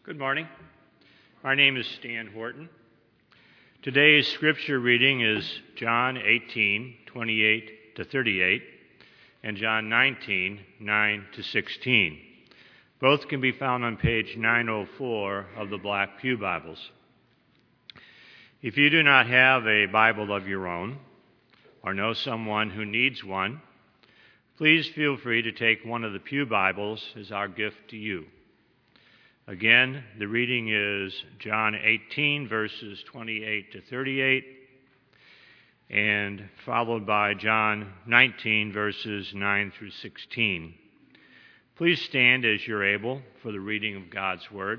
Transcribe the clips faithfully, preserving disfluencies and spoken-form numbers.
Good morning. My name is Stan Horton. Today's scripture reading is John eighteen, twenty-eight to thirty-eight, and John nineteen, nine to sixteen. Both can be found on page nine oh four of the Black Pew Bibles. If you do not have a Bible of your own, or know someone who needs one, please feel free to take one of the Pew Bibles as our gift to you. Again, the reading is John eighteen, verses twenty-eight to thirty-eight, and followed by John nineteen, verses nine through sixteen. Please stand as you're able for the reading of God's Word.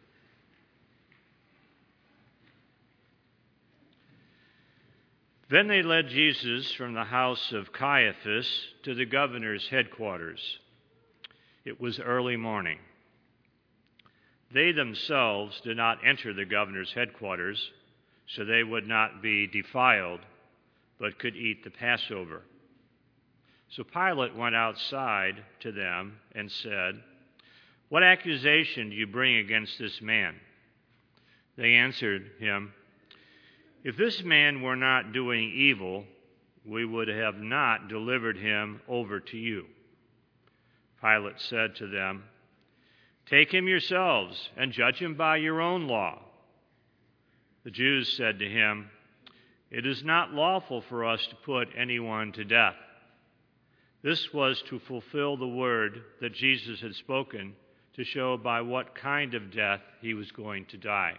Then they led Jesus from the house of Caiaphas to the governor's headquarters. It was early morning. They themselves did not enter the governor's headquarters, so they would not be defiled, but could eat the Passover. So Pilate went outside to them and said, "What accusation do you bring against this man?" They answered him, "If this man were not doing evil, we would have not delivered him over to you." Pilate said to them, "Take him yourselves and judge him by your own law." The Jews said to him, "It is not lawful for us to put anyone to death." This was to fulfill the word that Jesus had spoken to show by what kind of death he was going to die.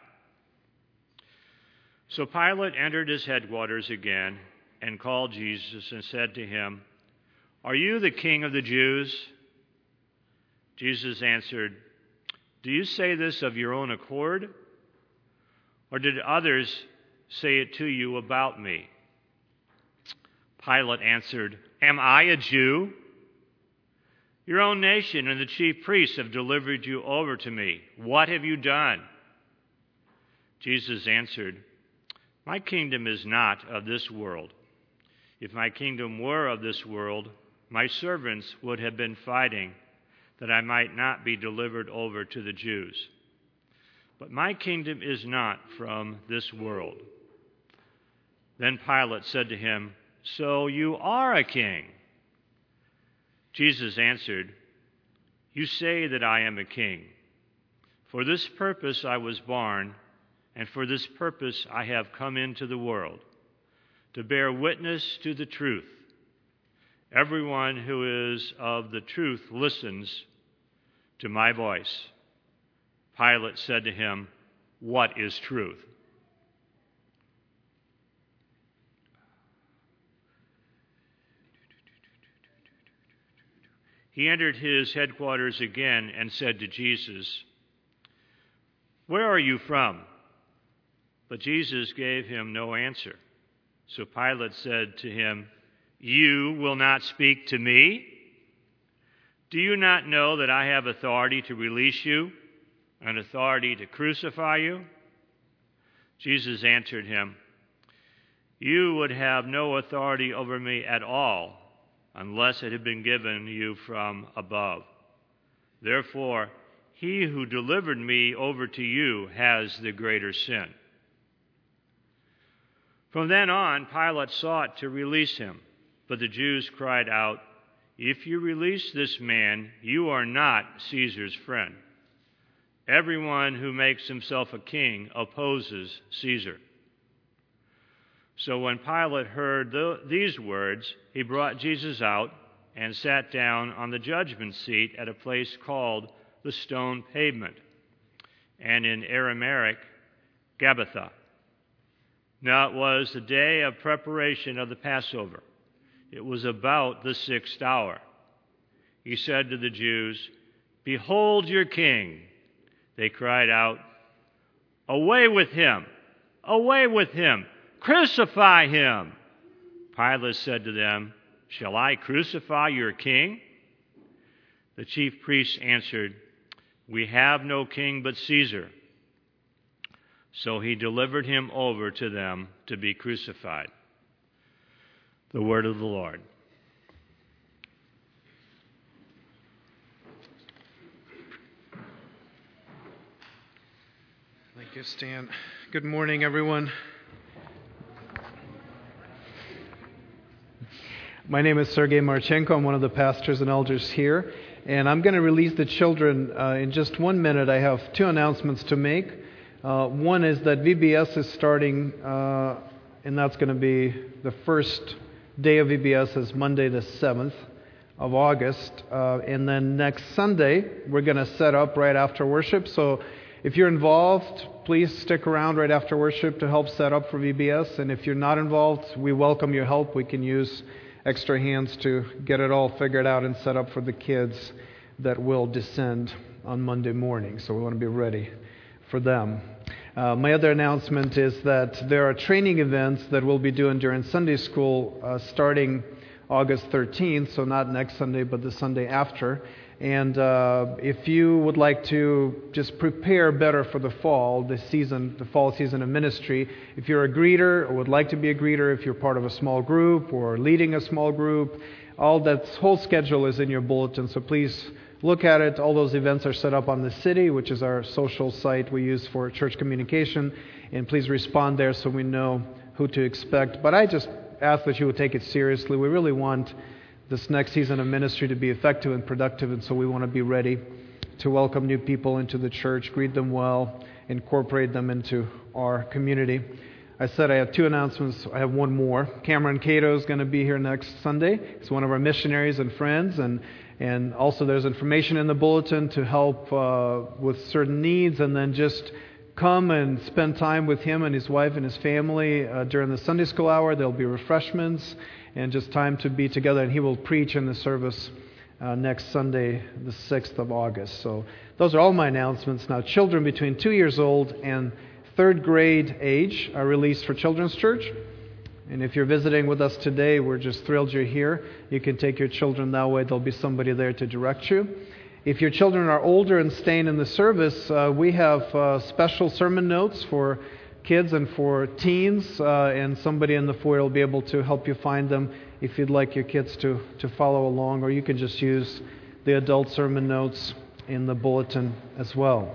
So Pilate entered his headquarters again and called Jesus and said to him, "Are you the king of the Jews?" Jesus answered, "Do you say this of your own accord, or did others say it to you about me?" Pilate answered, "Am I a Jew? Your own nation and the chief priests have delivered you over to me. What have you done?" Jesus answered, "My kingdom is not of this world. If my kingdom were of this world, my servants would have been fighting that I might not be delivered over to the Jews. But my kingdom is not from this world." Then Pilate said to him, "So you are a king?" Jesus answered, "You say that I am a king. For this purpose I was born, and for this purpose I have come into the world, to bear witness to the truth. Everyone who is of the truth listens to my voice." Pilate said to him, "What is truth?" He entered his headquarters again and said to Jesus, "Where are you from?" But Jesus gave him no answer. So Pilate said to him, "You will not speak to me? Do you not know that I have authority to release you and authority to crucify you?" Jesus answered him, "You would have no authority over me at all unless it had been given you from above. Therefore, he who delivered me over to you has the greater sin." From then on, Pilate sought to release him, but the Jews cried out, "If you release this man, you are not Caesar's friend. Everyone who makes himself a king opposes Caesar." So when Pilate heard the, these words, he brought Jesus out and sat down on the judgment seat at a place called the Stone Pavement, and in Aramaic, Gabbatha. Now it was the day of preparation of the Passover. It was about the sixth hour. He said to the Jews, "Behold your king." They cried out, "Away with him! Away with him! Crucify him!" Pilate said to them, "Shall I crucify your king?" The chief priests answered, "We have no king but Caesar." So he delivered him over to them to be crucified. The word of the Lord. Thank you, Stan. Good morning, everyone. My name is Sergei Marchenko. I'm one of the pastors and elders here, and I'm going to release the children uh, in just one minute. I have two announcements to make. Uh, one is that V B S is starting, uh, and that's going to be the first day of V B S is Monday the seventh of August, uh, and then next Sunday we're going to set up right after worship. So if you're involved, please stick around right after worship to help set up for V B S, and if you're not involved, we welcome your help. We can use extra hands to get it all figured out and set up for the kids that will descend on Monday morning. So we want to be ready for them. Uh, my other announcement is that there are training events that we'll be doing during Sunday school uh, starting August thirteenth, so not next Sunday, but the Sunday after. And uh, if you would like to just prepare better for the fall, the season, the fall season of ministry, if you're a greeter or would like to be a greeter, if you're part of a small group or leading a small group, all that whole schedule is in your bulletin. So please look at it. All those events are set up on the city, which is our social site we use for church communication. And please respond there so we know who to expect. But I just ask that you would take it seriously. We really want this next season of ministry to be effective and productive, and so we want to be ready to welcome new people into the church, greet them well, incorporate them into our community. I said I have two announcements. I have one more. Cameron Cato is going to be here next Sunday. He's one of our missionaries and friends, and and also there's information in the bulletin to help uh, with certain needs, and then just come and spend time with him and his wife and his family uh, during the Sunday school hour. There'll be refreshments and just time to be together, and he will preach in the service uh, next Sunday, the sixth of August. So those are all my announcements. Now, children between two years old and third grade age are released for Children's Church. And if you're visiting with us today, we're just thrilled you're here. You can take your children that way. There'll be somebody there to direct you. If your children are older and staying in the service, uh, we have uh, special sermon notes for kids and for teens, uh, and somebody in the foyer will be able to help you find them if you'd like your kids to, to follow along, or you can just use the adult sermon notes in the bulletin as well.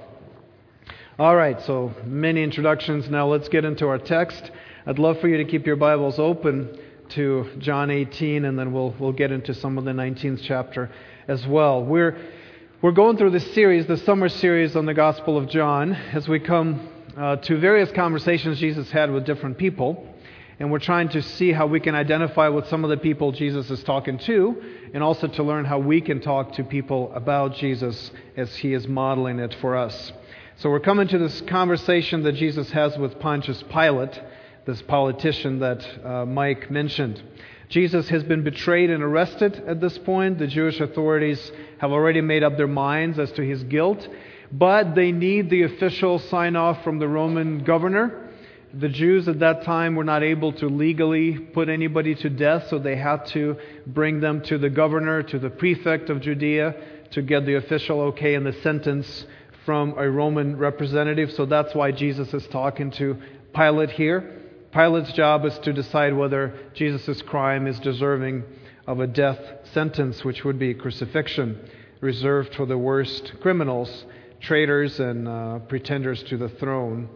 All right, so many introductions. Now let's get into our text. I'd love for you to keep your Bibles open to John eighteen, and then we'll we'll get into some of the nineteenth chapter as well. We're we're going through this series, the summer series on the Gospel of John, as we come Uh, to various conversations Jesus had with different people, and we're trying to see how we can identify with some of the people Jesus is talking to, and also to learn how we can talk to people about Jesus as He is modeling it for us. So we're coming to this conversation that Jesus has with Pontius Pilate, this politician that uh, Mike mentioned. Jesus has been betrayed and arrested at this point. The Jewish authorities have already made up their minds as to his guilt, but they need the official sign-off from the Roman governor. The Jews at that time were not able to legally put anybody to death, so they had to bring them to the governor, to the prefect of Judea, to get the official okay and the sentence from a Roman representative. So that's why Jesus is talking to Pilate here. Pilate's job is to decide whether Jesus' crime is deserving of a death sentence, which would be crucifixion, reserved for the worst criminals, traitors and uh, pretenders to the throne.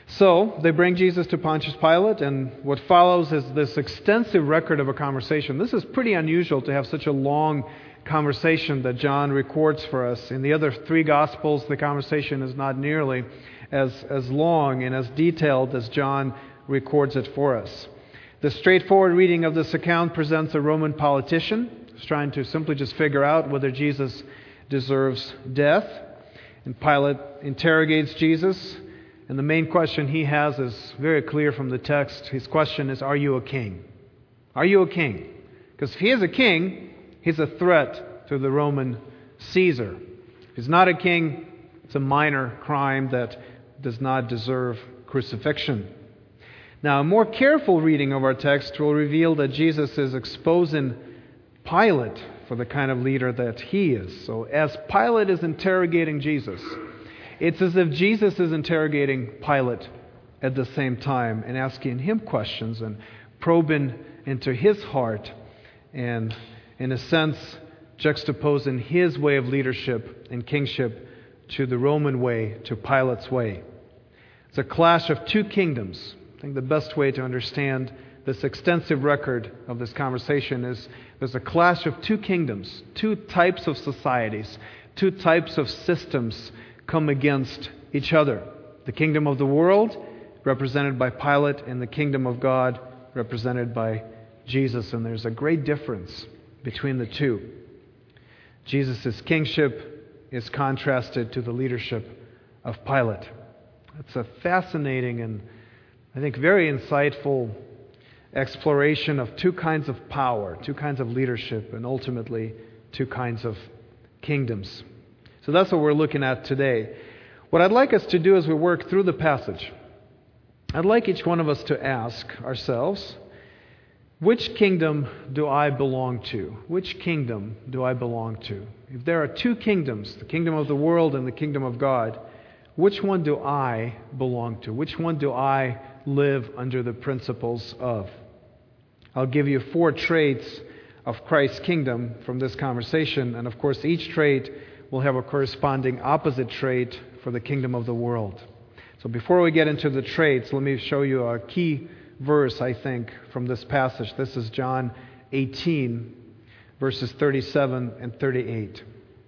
So they bring Jesus to Pontius Pilate, and what follows is this extensive record of a conversation. This is pretty unusual to have such a long conversation that John records for us. In the other three Gospels, the conversation is not nearly as, as long and as detailed as John records it for us. The straightforward reading of this account presents a Roman politician who's trying to simply just figure out whether Jesus deserves death. And Pilate interrogates Jesus, and the main question he has is very clear from the text. His question is, are you a king? Are you a king? Because if he is a king, he's a threat to the Roman Caesar. If he's not a king, it's a minor crime that does not deserve crucifixion. Now, a more careful reading of our text will reveal that Jesus is exposing Pilate for the kind of leader that he is. So as Pilate is interrogating Jesus, it's as if Jesus is interrogating Pilate at the same time and asking him questions and probing into his heart and, in a sense, juxtaposing his way of leadership and kingship to the Roman way, to Pilate's way. It's a clash of two kingdoms. I think the best way to understand this extensive record of this conversation is there's a clash of two kingdoms, two types of societies, two types of systems come against each other. The kingdom of the world, represented by Pilate, and the kingdom of God, represented by Jesus. And there's a great difference between the two. Jesus' kingship is contrasted to the leadership of Pilate. It's a fascinating and, I think, very insightful exploration of two kinds of power, two kinds of leadership, and ultimately two kinds of kingdoms. So that's what we're looking at today. What I'd like us to do as we work through the passage, I'd like each one of us to ask ourselves, which kingdom do I belong to? Which kingdom do I belong to? If there are two kingdoms, the kingdom of the world and the kingdom of God, which one do I belong to? Which one do I live under the principles of? I'll give you four traits of Christ's kingdom from this conversation, and of course each trait will have a corresponding opposite trait for the kingdom of the world. So before we get into the traits, let me show you a key verse, I think, from this passage. This is John eighteen, verses thirty-seven and thirty-eight.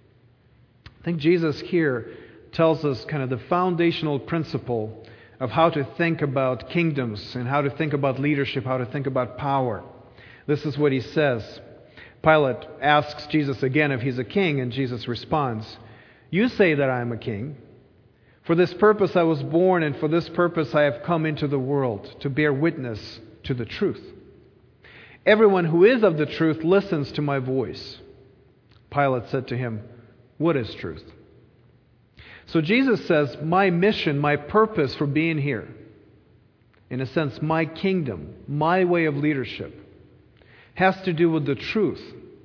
I think Jesus here tells us kind of the foundational principle of how to think about kingdoms and how to think about leadership, how to think about power. This is what he says. Pilate asks Jesus again if he's a king, and Jesus responds, "You say that I am a king. For this purpose I was born, and for this purpose I have come into the world, to bear witness to the truth. Everyone who is of the truth listens to my voice." Pilate said to him, "What is truth?" So Jesus says, my mission, my purpose for being here, in a sense, my kingdom, my way of leadership, has to do with the truth.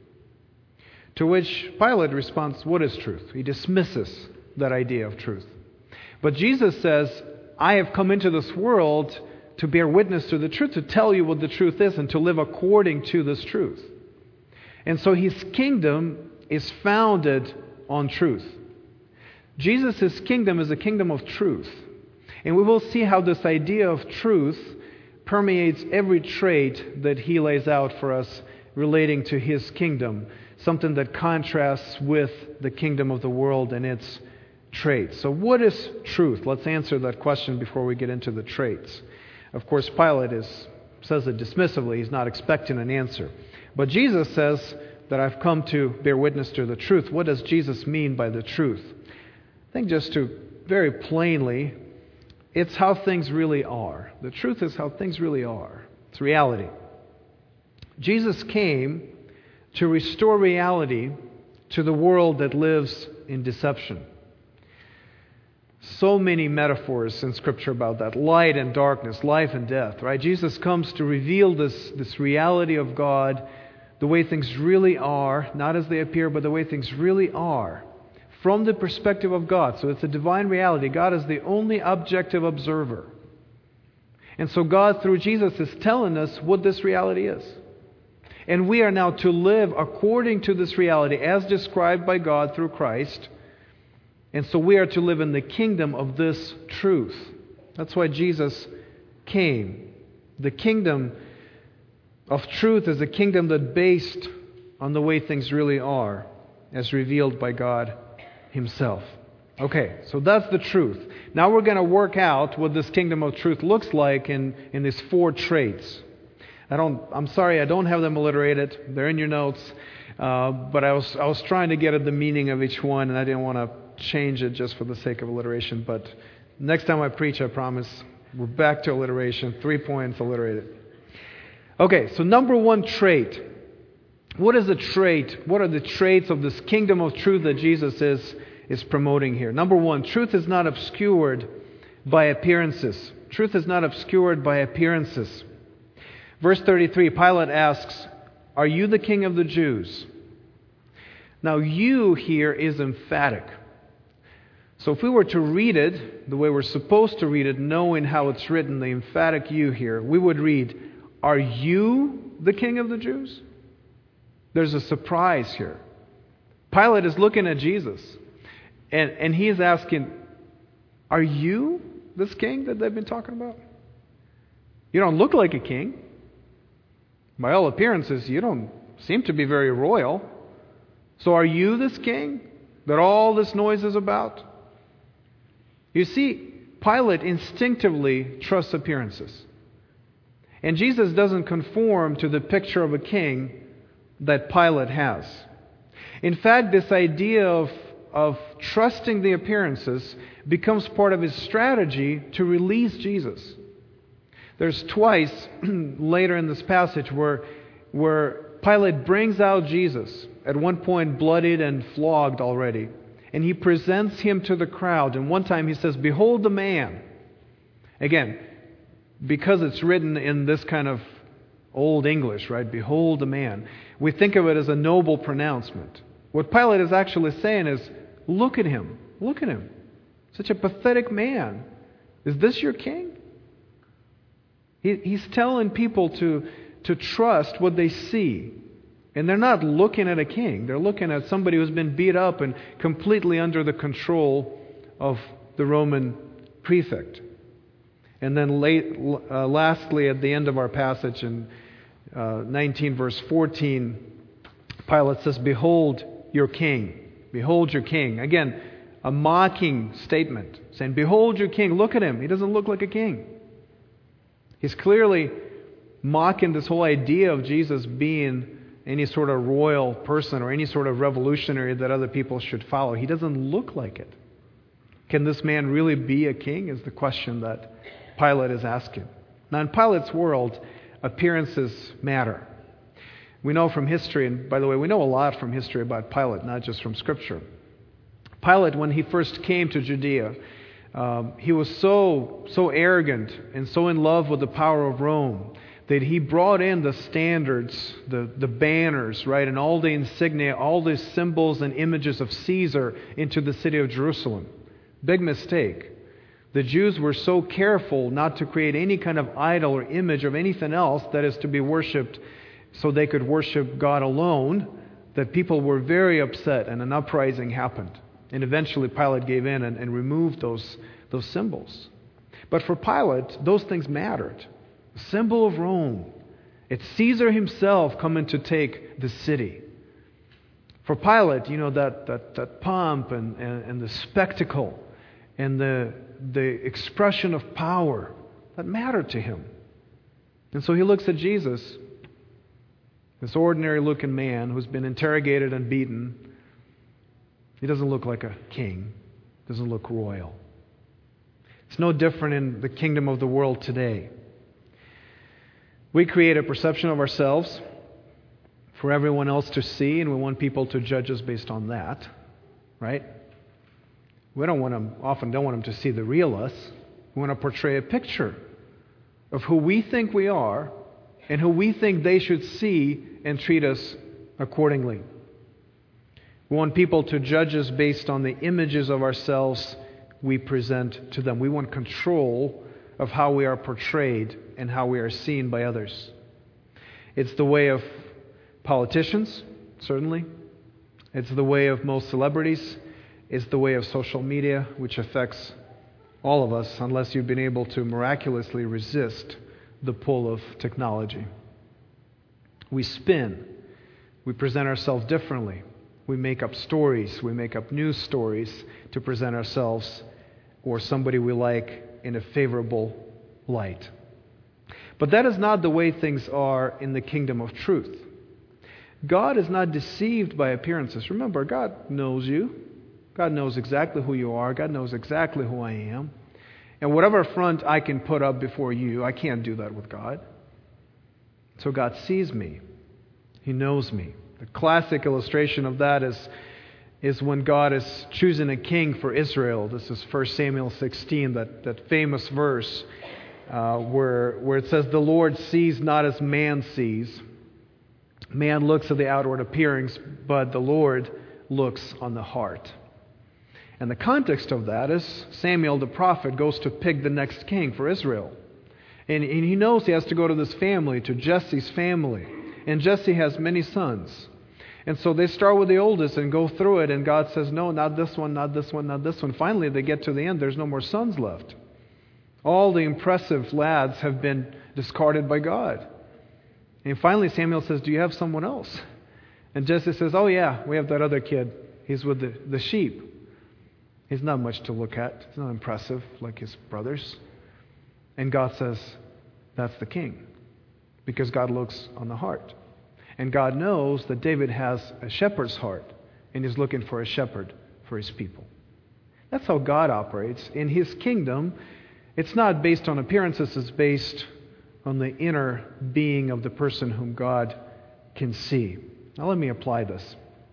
To which Pilate responds, "What is truth?" He dismisses that idea of truth. But Jesus says, I have come into this world to bear witness to the truth, to tell you what the truth is, and to live according to this truth. And so his kingdom is founded on truth. Jesus' kingdom is a kingdom of truth. And we will see how this idea of truth permeates every trait that he lays out for us relating to his kingdom, something that contrasts with the kingdom of the world and its traits. So what is truth? Let's answer that question before we get into the traits. Of course, Pilate is, says it dismissively. He's not expecting an answer. But Jesus says that I've come to bear witness to the truth. What does Jesus mean by the truth? I think just to very plainly, it's how things really are. The truth is how things really are. It's reality. Jesus came to restore reality to the world that lives in deception. So many metaphors in Scripture about that. Light and darkness, life and death, right? Jesus comes to reveal this, this reality of God, the way things really are, not as they appear, but the way things really are, from the perspective of God. So it's a divine reality. God is the only objective observer. And so God, through Jesus, is telling us what this reality is. And we are now to live according to this reality as described by God through Christ. And so we are to live in the kingdom of this truth. That's why Jesus came. The kingdom of truth is a kingdom that's based on the way things really are, as revealed by God Himself. Okay, so that's the truth. Now we're going to work out what this kingdom of truth looks like in, in these four traits. I don't. I'm sorry, I don't have them alliterated. They're in your notes. Uh, but I was I was trying to get at the meaning of each one, and I didn't want to change it just for the sake of alliteration. But next time I preach, I promise, we're back to alliteration. Three points alliterated. Okay, so number one trait. What is the trait? What are the traits of this kingdom of truth that Jesus is, is promoting here? Number one, truth is not obscured by appearances. Truth is not obscured by appearances. Verse thirty-three, Pilate asks, "Are you the king of the Jews?" Now, "you" here is emphatic. So if we were to read it the way we're supposed to read it, knowing how it's written, the emphatic "you" here, we would read, "Are you the king of the Jews?" There's a surprise here. Pilate is looking at Jesus, and, and he's asking, "Are you this king that they've been talking about? You don't look like a king. By all appearances, you don't seem to be very royal. So are you this king that all this noise is about? You see, Pilate instinctively trusts appearances. And Jesus doesn't conform to the picture of a king that Pilate has. In fact, this idea of, of trusting the appearances becomes part of his strategy to release Jesus. There's twice later in this passage where, where Pilate brings out Jesus, at one point bloodied and flogged already, and he presents him to the crowd. And one time he says, "Behold the man." Again, because it's written in this kind of Old English, right? "Behold the man." We think of it as a noble pronouncement. What Pilate is actually saying is, look at him. Look at him. Such a pathetic man. Is this your king? He, he's telling people to, to trust what they see. And they're not looking at a king. They're looking at somebody who's been beat up and completely under the control of the Roman prefect. And then late, uh, lastly, at the end of our passage in uh, nineteen verse fourteen, Pilate says, "Behold your king. Behold your king." Again, a mocking statement, saying, "Behold your king. Look at him. He doesn't look like a king." He's clearly mocking this whole idea of Jesus being any sort of royal person or any sort of revolutionary that other people should follow. He doesn't look like it. Can this man really be a king, is the question that Pilate is asking. Now, in Pilate's world, appearances matter. We know from history, and by the way, we know a lot from history about Pilate, not just from Scripture. Pilate, when he first came to Judea, um, he was so, so arrogant and so in love with the power of Rome that he brought in the standards, the, the banners, right, and all the insignia, all the symbols and images of Caesar into the city of Jerusalem. Big mistake. The Jews were so careful not to create any kind of idol or image of anything else that is to be worshipped so they could worship God alone, that people were very upset and an uprising happened. And eventually Pilate gave in and, and removed those, those symbols. But for Pilate, those things mattered. The symbol of Rome. It's Caesar himself coming to take the city. For Pilate, you know, that, that, that pomp and, and, and the spectacle and the, the expression of power, that mattered to him. And so he looks at Jesus, this ordinary looking man who's been interrogated and beaten. He doesn't look like a king. Doesn't look royal. It's no different in the kingdom of the world today. We create a perception of ourselves for everyone else to see, and we want people to judge us based on that, right? We don't want them, often don't want them to see the real us. We want to portray a picture of who we think we are and who we think they should see and treat us accordingly. We want people to judge us based on the images of ourselves we present to them. We want control of how we are portrayed and how we are seen by others. It's the way of politicians, certainly. It's the way of most celebrities. It's the way of social media, which affects all of us unless you've been able to miraculously resist the pull of technology. We spin. We present ourselves differently. We make up stories. We make up news stories to present ourselves or somebody we like in a favorable light. But that is not the way things are in the kingdom of truth. God is not deceived by appearances. Remember, God knows you. God knows exactly who you are. God knows exactly who I am. And whatever front I can put up before you, I can't do that with God. So God sees me. He knows me. The classic illustration of that is, is when God is choosing a king for Israel. This is First Samuel sixteen, that, that famous verse uh, where, where it says, "The Lord sees not as man sees. Man looks at the outward appearance, but the Lord looks on the heart." And the context of that is Samuel the prophet goes to pick the next king for Israel. And, and he knows he has to go to this family, to Jesse's family. And Jesse has many sons. And so they start with the oldest and go through it, and God says, no, not this one, not this one, not this one. Finally, they get to the end, there's no more sons left. All the impressive lads have been discarded by God. And finally Samuel says, do you have someone else? And Jesse says, oh yeah, we have that other kid. He's with the, the sheep. He's not much to look at. He's not impressive like his brothers. And God says, that's the king. Because God looks on the heart. And God knows that David has a shepherd's heart. And is looking for a shepherd for his people. That's how God operates. In His kingdom, it's not based on appearances. It's based on the inner being of the person whom God can see. Now let me apply this.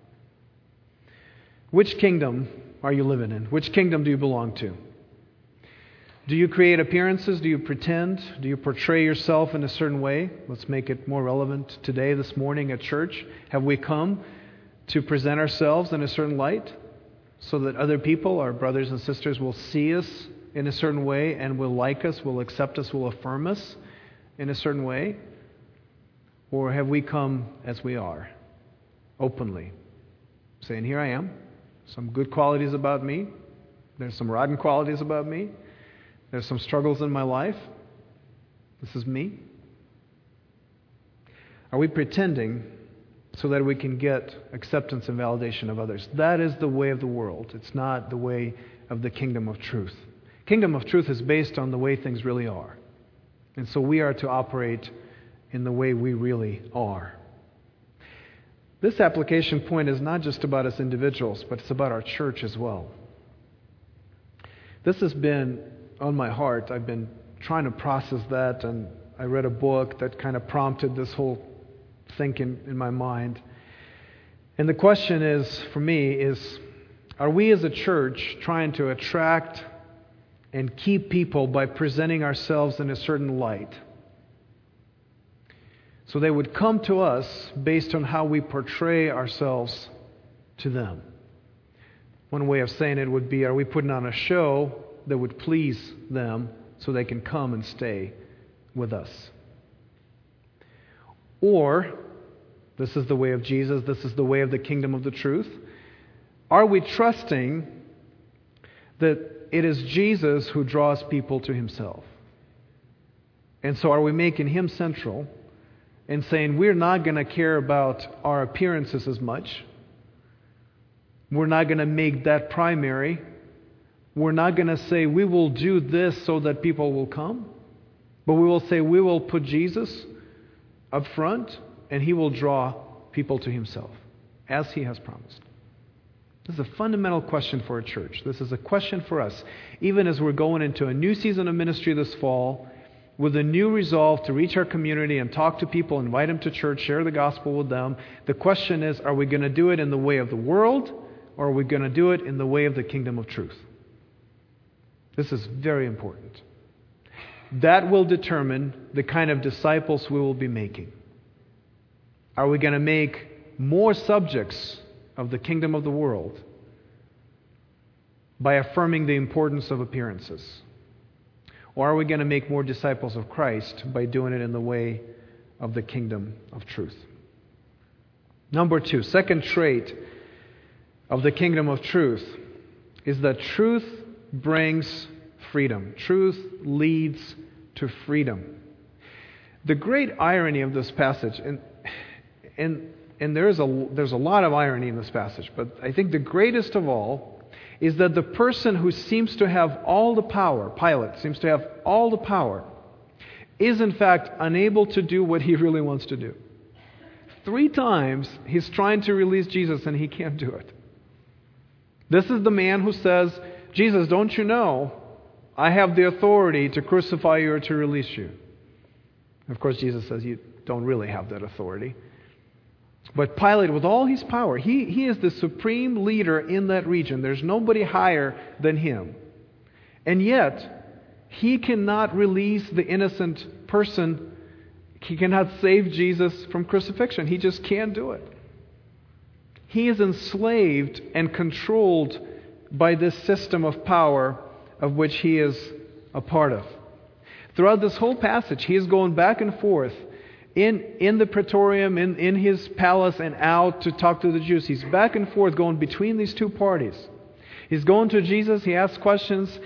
Which kingdom are you living in? Which kingdom do you belong to? Do you create appearances? Do you pretend? Do you portray yourself in a certain way? Let's make it more relevant today, this morning at church. Have we come to present ourselves in a certain light so that other people, our brothers and sisters, will see us in a certain way and will like us, will accept us, will affirm us in a certain way? Or have we come as we are, openly, saying, here I am, some good qualities about me, there's some rotten qualities about me, there's some struggles in my life, this is me? Are we pretending so that we can get acceptance and validation of others? That is the way of the world. It's not the way of the kingdom of truth. Kingdom of truth is based on the way things really are. And so we are to operate in the way we really are. This application point is not just about us individuals, but it's about our church as well. This has been on my heart. I've been trying to process that, and I read a book that kind of prompted this whole thinking in my mind. And the question is, for me, is are we as a church trying to attract and keep people by presenting ourselves in a certain light? So they would come to us based on how we portray ourselves to them. One way of saying it would be, are we putting on a show that would please them so they can come and stay with us? Or, this is the way of Jesus, this is the way of the kingdom of the truth, are we trusting that it is Jesus who draws people to Himself? And so are we making Him central and saying we're not going to care about our appearances as much? We're not going to make that primary. We're not going to say we will do this so that people will come. But we will say we will put Jesus up front and He will draw people to Himself as He has promised. This is a fundamental question for a church. This is a question for us. Even as we're going into a new season of ministry this fall, with a new resolve to reach our community and talk to people, invite them to church, share the gospel with them, the question is, are we going to do it in the way of the world, or are we going to do it in the way of the kingdom of truth? This is very important. That will determine the kind of disciples we will be making. Are we going to make more subjects of the kingdom of the world by affirming the importance of appearances? Or are we going to make more disciples of Christ by doing it in the way of the kingdom of truth? Number two, second trait of the kingdom of truth is that truth brings freedom. Truth leads to freedom. The great irony of this passage, and and and there is a there's a lot of irony in this passage, but I think the greatest of all is that the person who seems to have all the power, Pilate seems to have all the power, is in fact unable to do what he really wants to do. Three times he's trying to release Jesus and he can't do it. This is the man who says, Jesus, don't you know I have the authority to crucify you or to release you? Of course, Jesus says you don't really have that authority. But Pilate, with all his power, he, he is the supreme leader in that region. There's nobody higher than him. And yet, he cannot release the innocent person. He cannot save Jesus from crucifixion. He just can't do it. He is enslaved and controlled by this system of power of which he is a part of. Throughout this whole passage, he is going back and forth in, in the praetorium, in, in his palace, and out to talk to the Jews. He's back and forth going between these two parties. He's going to Jesus, he asks questions,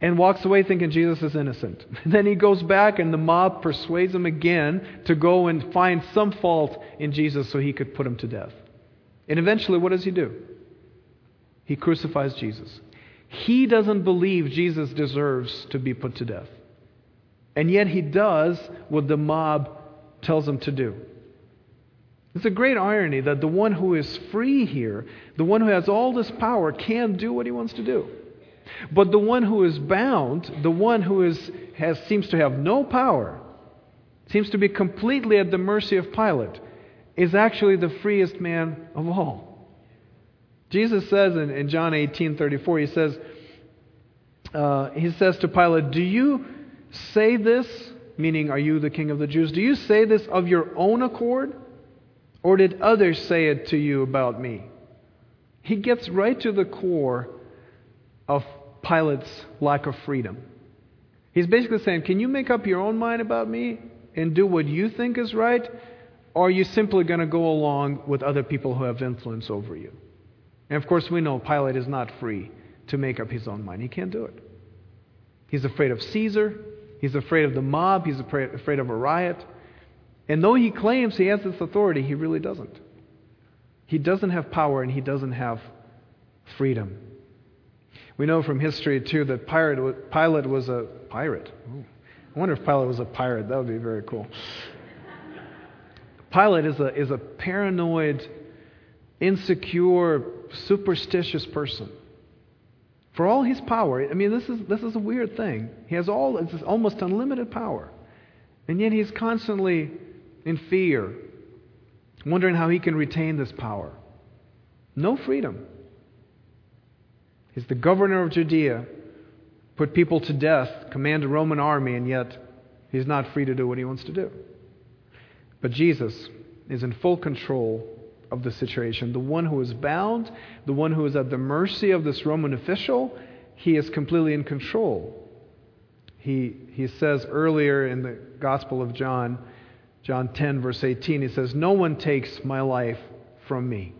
and walks away thinking Jesus is innocent. Then he goes back and the mob persuades him again to go and find some fault in Jesus so he could put him to death. And eventually, what does he do? He crucifies Jesus. He doesn't believe Jesus deserves to be put to death. And yet he does what the mob tells him to do. It's a great irony that the one who is free here, the one who has all this power, can do what he wants to do. But the one who is bound, the one who is has seems to have no power, seems to be completely at the mercy of Pilate, is actually the freest man of all. Jesus says in, in John eighteen thirty-four, he says, uh, he says to Pilate, "Do you say this," meaning, "Are you the king of the Jews? Do you say this of your own accord? Or did others say it to you about me?" He gets right to the core of Pilate's lack of freedom. He's basically saying, can you make up your own mind about me and do what you think is right? Or are you simply going to go along with other people who have influence over you? And of course we know Pilate is not free to make up his own mind. He can't do it. He's afraid of Caesar. He's afraid of the mob. He's afraid, afraid of a riot. And though he claims he has this authority, he really doesn't. He doesn't have power and he doesn't have freedom. We know from history, too, that Pilate was a pirate. Ooh. I wonder if Pilate was a pirate. That would be very cool. Pilate is a, is a paranoid, insecure, superstitious person. For all his power, I mean, this is this is a weird thing. He has all this almost unlimited power. And yet he's constantly in fear, wondering how he can retain this power. No freedom. He's the governor of Judea, put people to death, command a Roman army, and yet he's not free to do what he wants to do. But Jesus is in full control of the situation. The one who is bound, the one who is at the mercy of this Roman official, he is completely in control. He, he says earlier in the Gospel of John, John ten, verse eighteen, he says, "No one takes my life from me,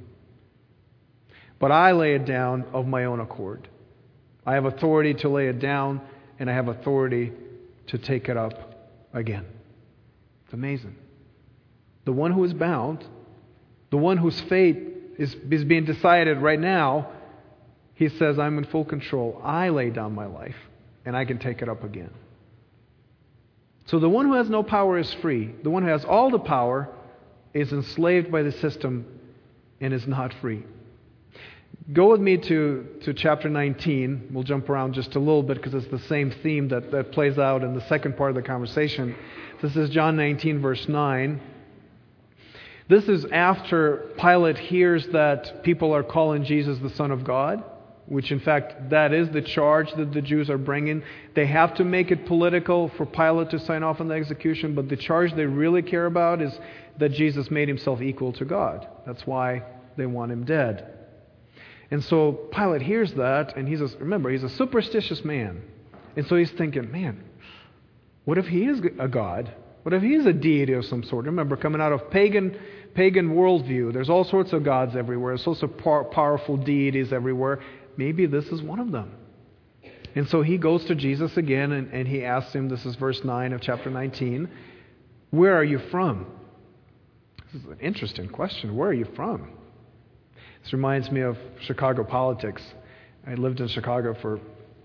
but I lay it down of my own accord. I have authority to lay it down, and I have authority to take it up again." It's amazing. The one who is bound, the one whose fate is, is being decided right now, he says, "I'm in full control. I lay down my life, and I can take it up again." So the one who has no power is free. The one who has all the power is enslaved by the system and is not free. Go with me to, to chapter nineteen. We'll jump around just a little bit because it's the same theme that, that plays out in the second part of the conversation. This is John nineteen, verse nine. This is after Pilate hears that people are calling Jesus the Son of God, which in fact, that is the charge that the Jews are bringing. They have to make it political for Pilate to sign off on the execution, but the charge they really care about is that Jesus made himself equal to God. That's why they want him dead. And so Pilate hears that, and he's a, remember, he's a superstitious man. And so he's thinking, man, what if he is a god? What if he is a deity of some sort? Remember, coming out of pagan pagan worldview, there's all sorts of gods everywhere. There's also par- powerful deities everywhere. Maybe this is one of them. And so he goes to Jesus again, and, and he asks him, this is verse nine of chapter nineteen, "Where are you from?" This is an interesting question. Where are you from? This reminds me of Chicago politics. I lived in Chicago for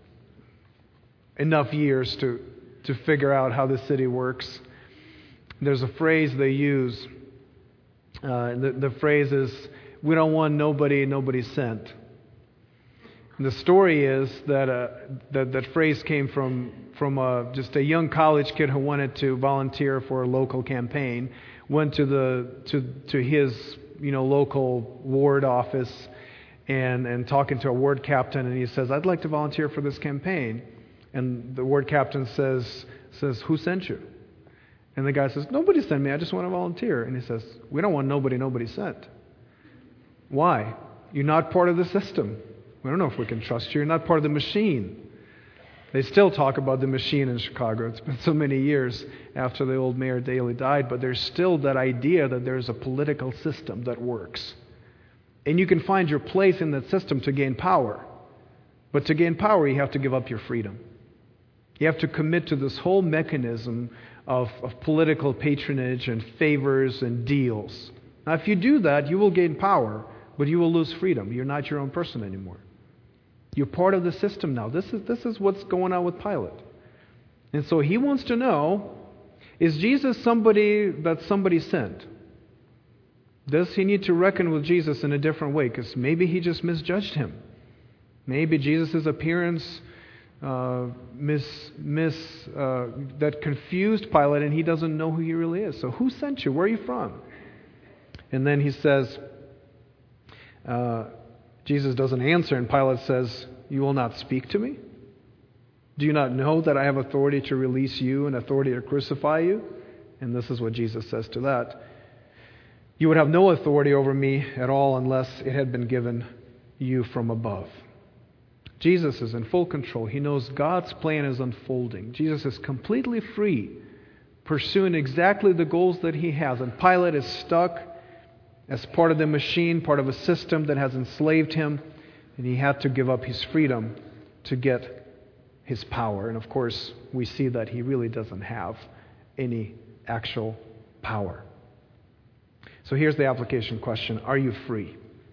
enough years to, to figure out how the city works. There's a phrase they use. Uh, the, the phrase is, "We don't want nobody, nobody sent." And the story is that uh, that, that phrase came from, from uh, just a young college kid who wanted to volunteer for a local campaign, went to the to to his you know local ward office and, and talking to a ward captain, and he says, "I'd like to volunteer for this campaign." And the ward captain says says, "Who sent you?" And the guy says, "Nobody sent me, I just want to volunteer." And he says, "We don't want nobody, nobody sent." Why? You're not part of the system. We don't know if we can trust you. You're not part of the machine. They still talk about the machine in Chicago. It's been so many years after the old Mayor Daley died, but there's still that idea that there's a political system that works. And you can find your place in that system to gain power. But to gain power, you have to give up your freedom. You have to commit to this whole mechanism of, of political patronage and favors and deals. Now, if you do that, you will gain power, but you will lose freedom. You're not your own person anymore. You're part of the system now. This is, this is what's going on with Pilate. And so he wants to know, is Jesus somebody that somebody sent? Does he need to reckon with Jesus in a different way? Because maybe he just misjudged him. Maybe Jesus' appearance uh, mis, mis, uh, that confused Pilate, and he doesn't know who he really is. So who sent you? Where are you from? And then he says, uh, Jesus doesn't answer, and Pilate says, you will not speak to me? Do you not know that I have authority to release you and authority to crucify you? And this is what Jesus says to that. You would have no authority over me at all unless it had been given you from above. Jesus is in full control. He knows God's plan is unfolding. Jesus is completely free, pursuing exactly the goals that he has. And Pilate is stuck as part of the machine, part of a system that has enslaved him. And he had to give up his freedom to get his power. And of course, we see that he really doesn't have any actual power. So here's the application question. Are you free?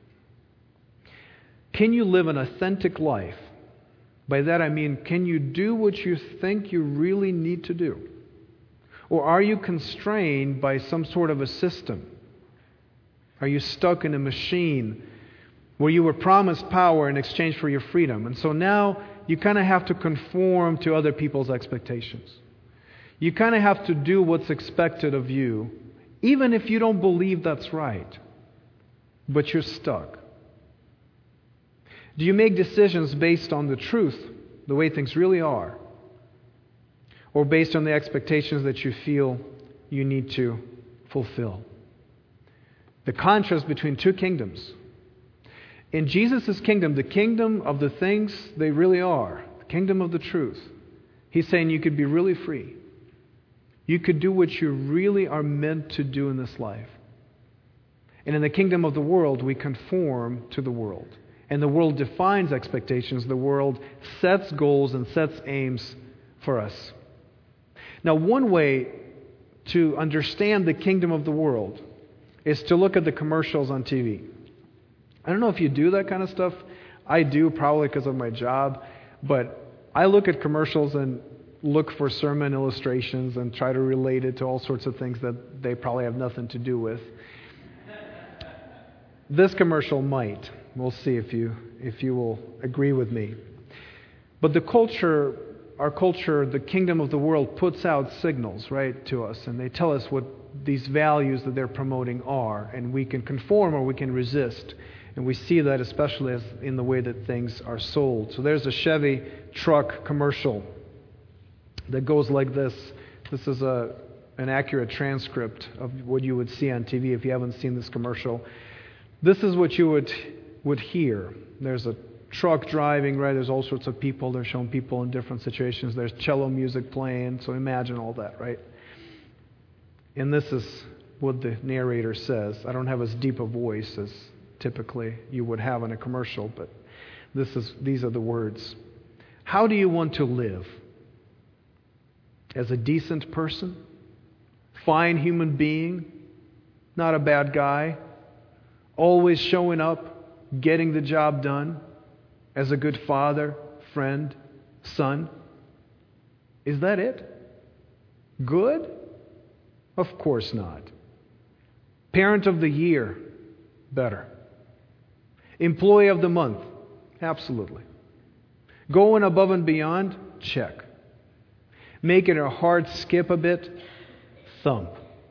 Can you live an authentic life? By that I mean, can you do what you think you really need to do? Or are you constrained by some sort of a system? Are you stuck in a machine where you were promised power in exchange for your freedom? And so now you kind of have to conform to other people's expectations. You kind of have to do what's expected of you, even if you don't believe that's right. But you're stuck. Do you make decisions based on the truth, the way things really are, or based on the expectations that you feel you need to fulfill? The contrast between two kingdoms. In Jesus' kingdom, the kingdom of the things they really are, the kingdom of the truth, he's saying you could be really free. You could do what you really are meant to do in this life. And in the kingdom of the world, we conform to the world. And the world defines expectations. The world sets goals and sets aims for us. Now, one way to understand the kingdom of the world is to look at the commercials on T V. I don't know if you do that kind of stuff. I do, probably because of my job. But I look at commercials and look for sermon illustrations and try to relate it to all sorts of things that they probably have nothing to do with. This commercial might. We'll see if you if you will agree with me. But the culture, our culture, the kingdom of the world puts out signals, right, to us. And they tell us what these values that they're promoting are. And we can conform or we can resist. And we see that especially as in the way that things are sold. So there's a Chevy truck commercial that goes like this. This is a an accurate transcript of what you would see on T V if you haven't seen this commercial. This is what you would would hear. There's a truck driving, right? There's all sorts of people. They're showing people in different situations. There's cello music playing. So imagine all that, right? And this is what the narrator says. I don't have as deep a voice as typically you would have in a commercial, but this is these are the words. How do you want to live? As a decent person? Fine human being? Not a bad guy? Always showing up? Getting the job done? As a good father, friend, son? Is that it? Good? Of course not. Parent of the year? Better. Employee of the month? Absolutely. Going above and beyond? Check. Making our heart skip a bit? Thump.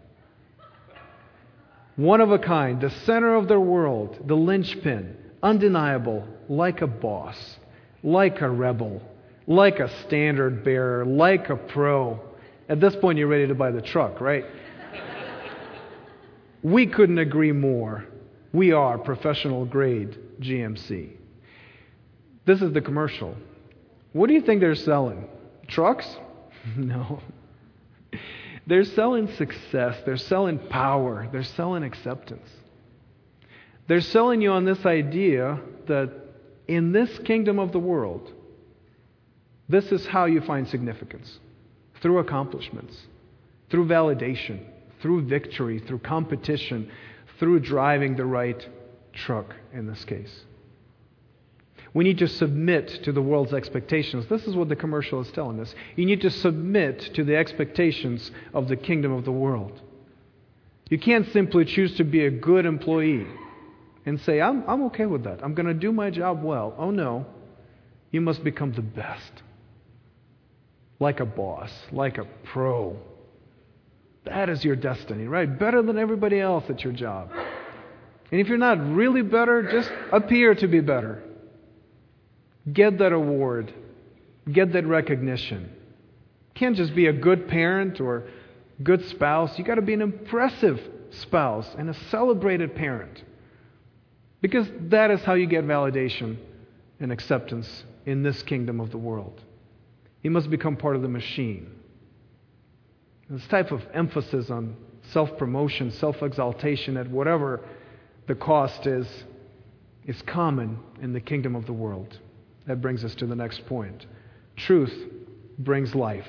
One of a kind, the center of their world, the linchpin, undeniable, like a boss, like a rebel, like a standard bearer, like a pro. At this point, you're ready to buy the truck, right? We couldn't agree more. We are professional grade G M C. This is the commercial. What do you think they're selling? Trucks? No. They're selling success. They're selling power. They're selling acceptance. They're selling you on this idea that in this kingdom of the world, This is how you find significance. Through accomplishments, through validation, through victory, through competition, through driving the right truck in this case. We need to submit to the world's expectations. This is what the commercial is telling us. You need to submit to the expectations of the kingdom of the world. You can't simply choose to be a good employee and say, I'm, I'm okay with that. I'm going to do my job well. Oh no, you must become the best. Like a boss, like a pro. That is your destiny, right? Better than everybody else at your job. And if you're not really better, just appear to be better. Get that award. Get that recognition. You can't just be a good parent or good spouse. You got to be an impressive spouse and a celebrated parent. Because that is how you get validation and acceptance in this kingdom of the world. You must become part of the machine. This type of emphasis on self-promotion, self-exaltation at whatever the cost is, is common in the kingdom of the world. That brings us to the next point. Truth brings life.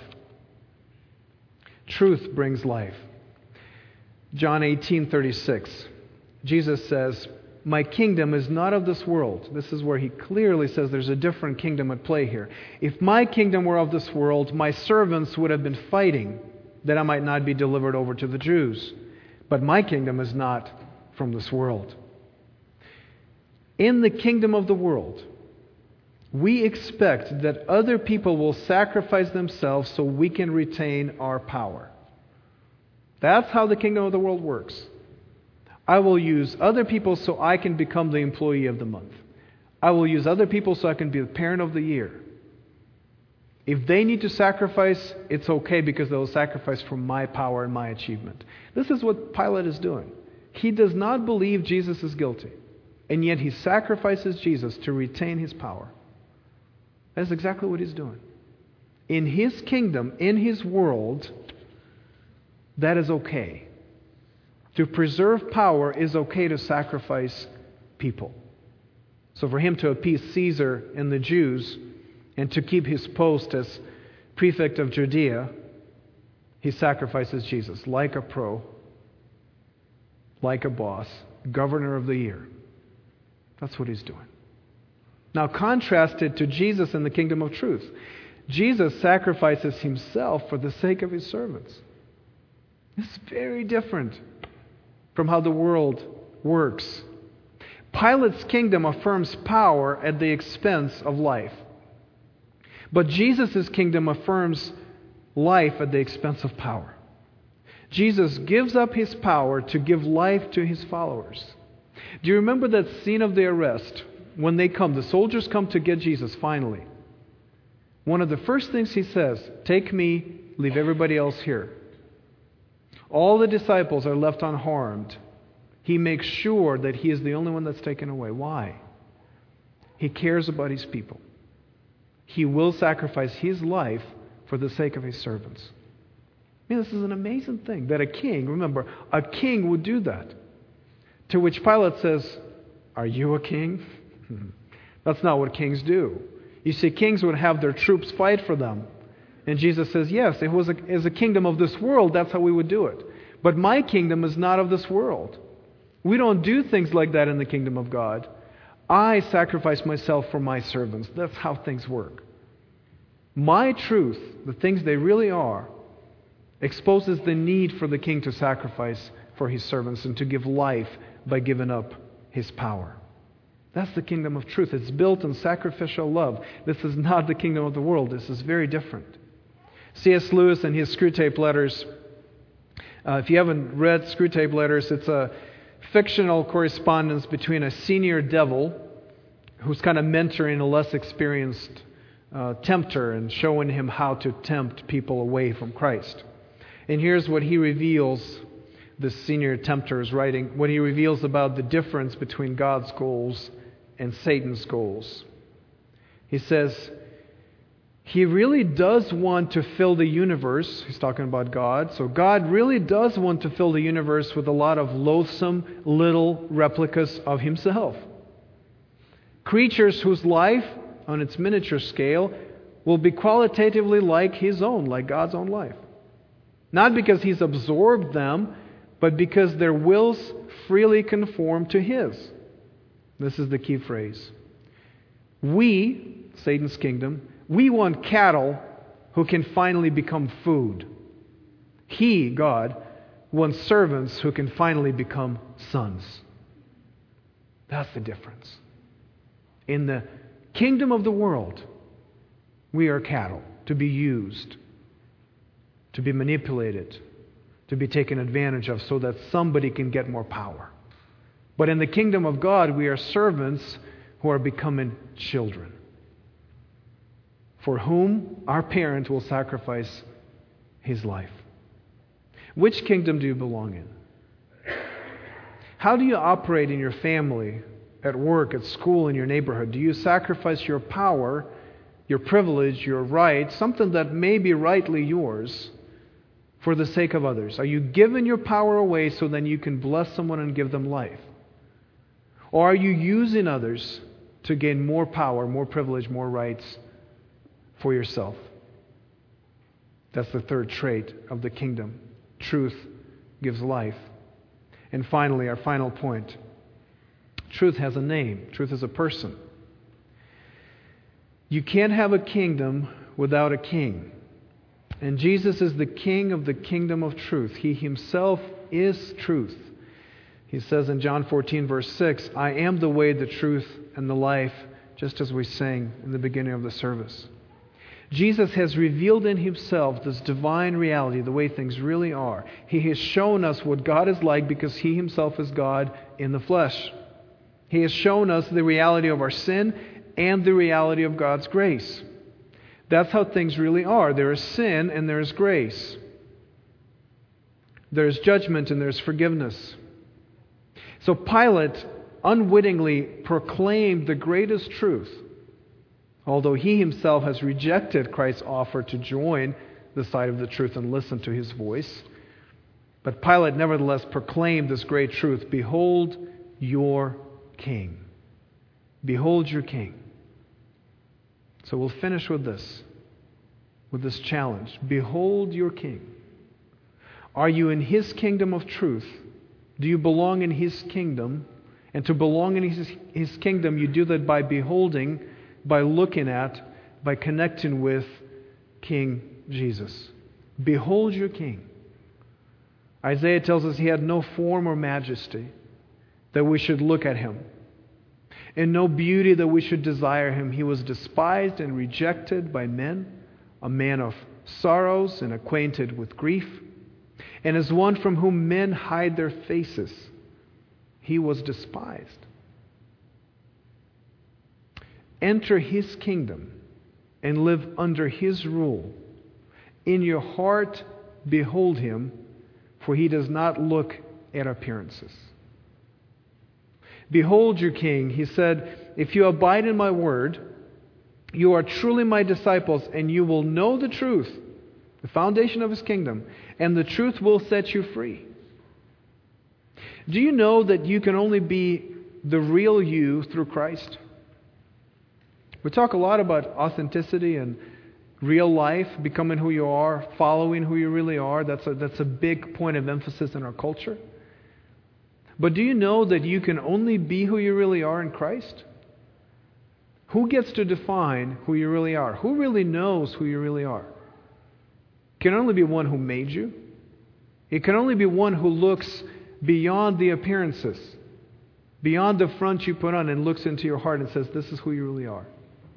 Truth brings life. John eighteen thirty-six. Jesus says, my kingdom is not of this world. This is where he clearly says there's a different kingdom at play here. If my kingdom were of this world, my servants would have been fighting that I might not be delivered over to the Jews. But my kingdom is not from this world. In the kingdom of the world, we expect that other people will sacrifice themselves so we can retain our power. That's how the kingdom of the world works. I will use other people so I can become the employee of the month. I will use other people so I can be the parent of the year. If they need to sacrifice, it's okay because they'll sacrifice for my power and my achievement. This is what Pilate is doing. He does not believe Jesus is guilty, and yet he sacrifices Jesus to retain his power. That's exactly what he's doing. In his kingdom, in his world, that is okay. To preserve power is okay to sacrifice people. So for him to appease Caesar and the Jews and to keep his post as prefect of Judea, he sacrifices Jesus like a pro, like a boss, governor of the year. That's what he's doing. Now contrast it to Jesus in the kingdom of truth. Jesus sacrifices himself for the sake of his servants. It's very different from how the world works. Pilate's kingdom affirms power at the expense of life. But Jesus' kingdom affirms life at the expense of power. Jesus gives up his power to give life to his followers. Do you remember that scene of the arrest? When they come, the soldiers come to get Jesus finally. One of the first things he says, take me, leave everybody else here. All the disciples are left unharmed. He makes sure that he is the only one that's taken away. Why? He cares about his people. He will sacrifice his life for the sake of his servants. I mean, this is an amazing thing that a king, remember, a king would do that. To which Pilate says, are you a king? That's not what kings do. You see, kings would have their troops fight for them. And Jesus says, yes, if it was a, as a kingdom of this world, that's how we would do it. But my kingdom is not of this world. We don't do things like that in the kingdom of God. I sacrifice myself for my servants. That's how things work. My truth, the things they really are, exposes the need for the king to sacrifice for his servants and to give life by giving up his power. That's the kingdom of truth. It's built on sacrificial love. This is not the kingdom of the world. This is very different. C S Lewis in his Screwtape Letters, uh, if you haven't read Screwtape Letters, it's a fictional correspondence between a senior devil who's kind of mentoring a less experienced uh, tempter and showing him how to tempt people away from Christ. And here's what he reveals, this senior tempter is writing, what he reveals about the difference between God's goals and Satan's goals. He says, he really does want to fill the universe. He's talking about God. So God really does want to fill the universe with a lot of loathsome little replicas of himself. Creatures whose life, on its miniature scale, will be qualitatively like his own, like God's own life. Not because he's absorbed them, but because their wills freely conform to his. This is the key phrase. We, Satan's kingdom, we want cattle who can finally become food. He, God, wants servants who can finally become sons. That's the difference. In the kingdom of the world, we are cattle to be used, to be manipulated, to be taken advantage of so that somebody can get more power. But in the kingdom of God, we are servants who are becoming children, for whom our parent will sacrifice his life. Which kingdom do you belong in? How do you operate in your family, at work, at school, in your neighborhood? Do you sacrifice your power, your privilege, your right, something that may be rightly yours, for the sake of others? Are you giving your power away so then you can bless someone and give them life? Or are you using others to gain more power, more privilege, more rights for yourself? That's the third trait of the kingdom. Truth gives life. And finally, our final point. Truth has a name. Truth is a person. You can't have a kingdom without a king. And Jesus is the king of the kingdom of truth. He himself is truth. He says in John fourteen, verse six, I am the way, the truth, and the life, just as we sang in the beginning of the service. Jesus has revealed in himself this divine reality, the way things really are. He has shown us what God is like because he himself is God in the flesh. He has shown us the reality of our sin and the reality of God's grace. That's how things really are. There is sin and there is grace. There is judgment and there is forgiveness. So Pilate unwittingly proclaimed the greatest truth, although he himself has rejected Christ's offer to join the side of the truth and listen to his voice. But Pilate nevertheless proclaimed this great truth. Behold your king. Behold your king. So we'll finish with this, with this challenge. Behold your king. Are you in his kingdom of truth? Do you belong in his kingdom? And to belong in his, his kingdom, you do that by beholding, by looking at, by connecting with King Jesus. Behold your king. Isaiah tells us he had no form or majesty that we should look at him, and no beauty that we should desire him. He was despised and rejected by men, a man of sorrows and acquainted with grief, and as one from whom men hide their faces. He was despised. Enter his kingdom and live under his rule. In your heart, behold him, for he does not look at appearances. Behold your king. He said, if you abide in my word, you are truly my disciples, and you will know the truth, the foundation of his kingdom, and the truth will set you free. Do you know that you can only be the real you through Christ? We talk a lot about authenticity and real life, becoming who you are, following who you really are. That's a, that's a big point of emphasis in our culture. But do you know that you can only be who you really are in Christ? Who gets to define who you really are? Who really knows who you really are? It can only be one who made you. It can only be one who looks beyond the appearances, beyond the front you put on, and looks into your heart and says, this is who you really are.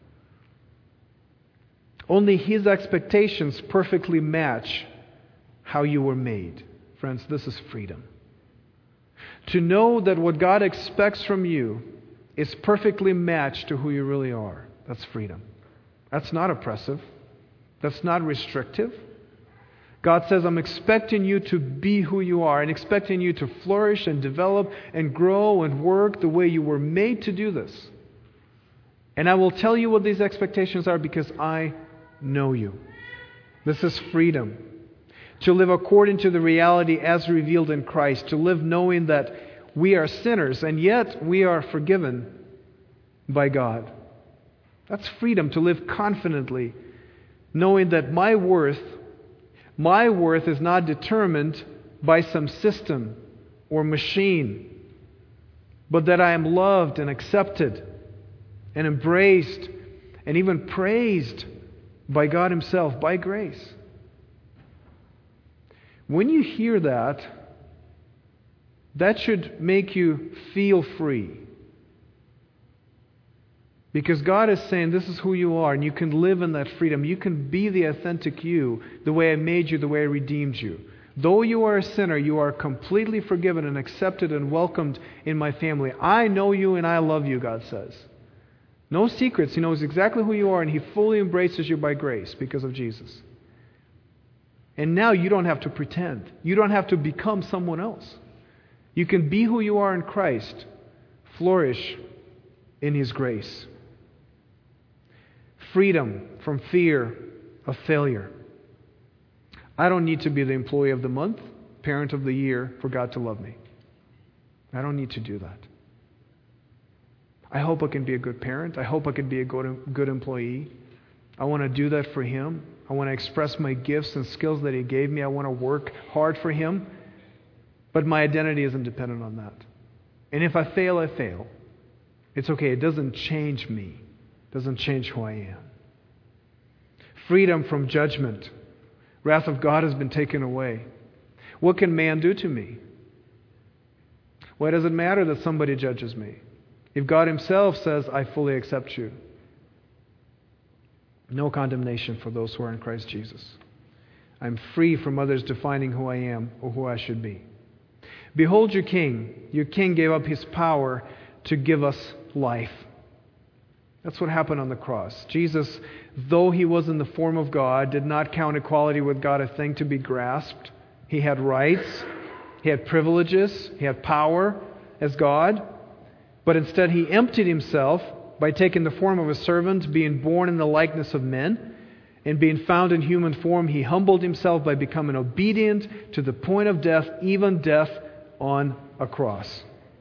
Only his expectations perfectly match how you were made. Friends, this is freedom. To know that what God expects from you is perfectly matched to who you really are. That's freedom. That's not oppressive. That's not restrictive. God says, I'm expecting you to be who you are and expecting you to flourish and develop and grow and work the way you were made to do this. And I will tell you what these expectations are because I know you. This is freedom. To live according to the reality as revealed in Christ. To live knowing that we are sinners and yet we are forgiven by God. That's freedom, to live confidently knowing that my worth, my worth is not determined by some system or machine, but that I am loved and accepted and embraced and even praised by God Himself, by grace. When you hear that, that should make you feel free. Because God is saying this is who you are, and you can live in that freedom. You can be the authentic you, the way I made you, the way I redeemed you. Though you are a sinner, you are completely forgiven and accepted and welcomed in my family. I know you and I love you, God says. No secrets. He knows exactly who you are, and He fully embraces you by grace because of Jesus. And now you don't have to pretend. You don't have to become someone else. You can be who you are in Christ, flourish in His grace. Freedom from fear of failure. I don't need to be the employee of the month, parent of the year for God to love me. I don't need to do that. I hope I can be a good parent. I hope I can be a good, good employee. I want to do that for Him. I want to express my gifts and skills that He gave me. I want to work hard for Him. But my identity isn't dependent on that. And if I fail, I fail. It's okay. It doesn't change me. It doesn't change who I am. Freedom from judgment. Wrath of God has been taken away. What can man do to me? Why does it matter that somebody judges me? If God Himself says, I fully accept you. No condemnation for those who are in Christ Jesus. I'm free from others defining who I am or who I should be. Behold your King. Your King gave up His power to give us life. That's what happened on the cross. Jesus, though He was in the form of God, did not count equality with God a thing to be grasped. He had rights. He had privileges. He had power as God. But instead He emptied Himself by taking the form of a servant, being born in the likeness of men, and being found in human form. He humbled Himself by becoming obedient to the point of death, even death on a cross.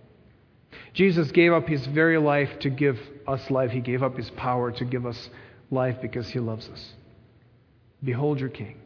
Jesus gave up His very life to give us life. He gave up His power to give us life because He loves us. Behold your King.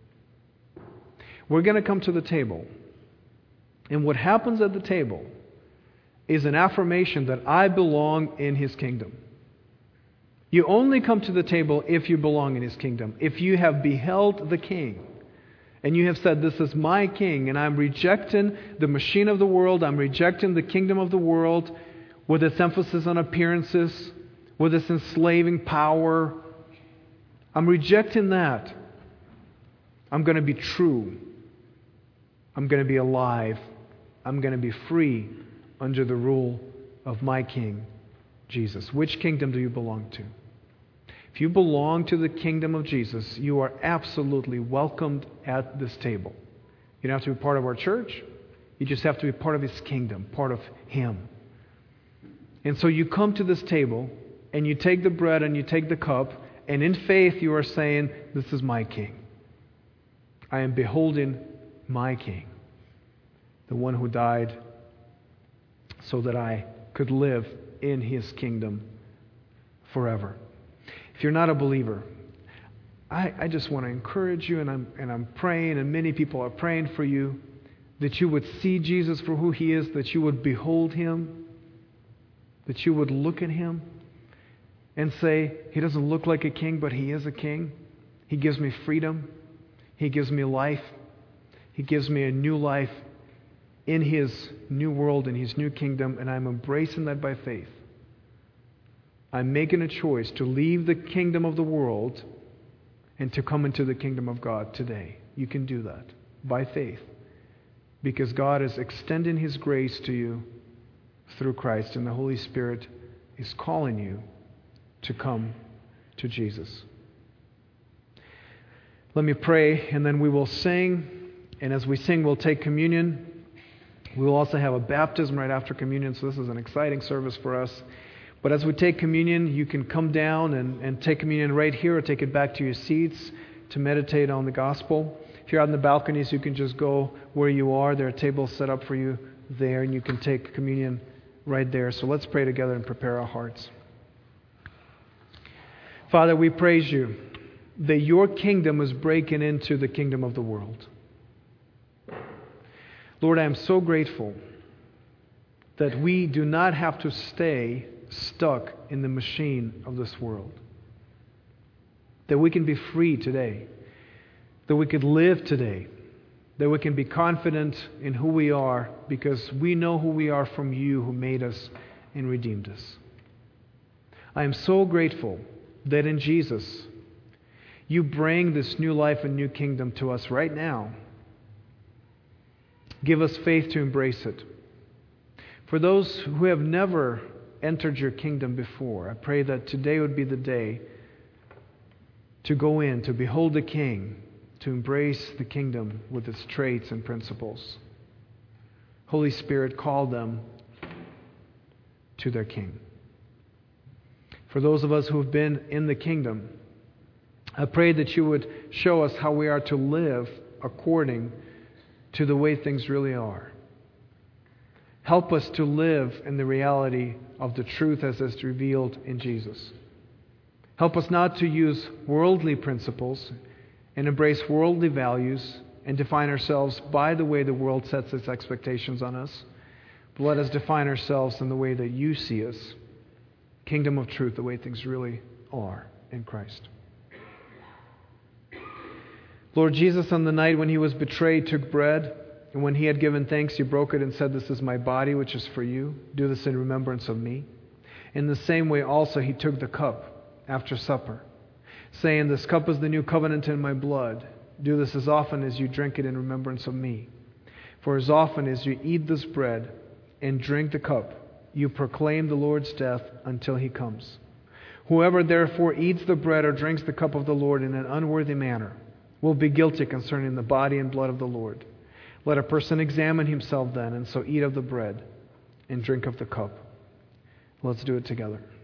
We're going to come to the table. And what happens at the table is an affirmation that I belong in His kingdom. You only come to the table if you belong in His kingdom. If you have beheld the King and you have said, this is my King, and I'm rejecting the machine of the world, I'm rejecting the kingdom of the world with its emphasis on appearances, with its enslaving power. I'm rejecting that. I'm going to be true. I'm going to be alive. I'm going to be free under the rule of my King, Jesus. Which kingdom do you belong to? If you belong to the kingdom of Jesus, you are absolutely welcomed at this table. You don't have to be part of our church. You just have to be part of His kingdom, part of Him. And so you come to this table, and you take the bread and you take the cup, and in faith you are saying, this is my King. I am beholding my King, the one who died so that I could live in His kingdom forever. If you're not a believer, I, I just want to encourage you, and I'm, and I'm praying, and many people are praying for you, that you would see Jesus for who He is, that you would behold Him, that you would look at Him and say, He doesn't look like a king, but He is a king. He gives me freedom. He gives me life. He gives me a new life in His new world, in His new kingdom, and I'm embracing that by faith. I'm making a choice to leave the kingdom of the world and to come into the kingdom of God today. You can do that by faith, because God is extending His grace to you through Christ, and the Holy Spirit is calling you to come to Jesus. Let me pray, and then we will sing, and as we sing, we'll take communion. We will also have a baptism right after communion, so this is an exciting service for us. But as we take communion, you can come down and, and take communion right here, or take it back to your seats to meditate on the gospel. If you're out in the balconies, you can just go where you are. There are tables set up for you there, and you can take communion right there. So let's pray together and prepare our hearts. Father, we praise You that your kingdom is breaking into the kingdom of the world. Lord, I am so grateful that we do not have to stay stuck in the machine of this world. That we can be free today. That we could live today. That we can be confident in who we are because we know who we are from you who made us and redeemed us. I am so grateful that in Jesus, you bring this new life and new kingdom to us right now. Give us faith to embrace it. For those who have never entered your kingdom before, I pray that today would be the day to go in, to behold the King, to embrace the kingdom with its traits and principles. Holy Spirit, call them to their King. For those of us who have been in the kingdom, I pray that you would show us how we are to live according to the way things really are. Help us to live in the reality of the truth as is revealed in Jesus. Help us not to use worldly principles and embrace worldly values and define ourselves by the way the world sets its expectations on us. But let us define ourselves in the way that you see us. Kingdom of truth, the way things really are in Christ. Lord Jesus, on the night when he was betrayed, took bread, and when he had given thanks, he broke it and said, "This is my body, which is for you. Do this in remembrance of me." In the same way also he took the cup after supper, saying, "This cup is the new covenant in my blood. Do this as often as you drink it in remembrance of me. For as often as you eat this bread and drink the cup, you proclaim the Lord's death until he comes. Whoever therefore eats the bread or drinks the cup of the Lord in an unworthy manner will be guilty concerning the body and blood of the Lord. Let a person examine himself then, and so eat of the bread and drink of the cup." Let's do it together.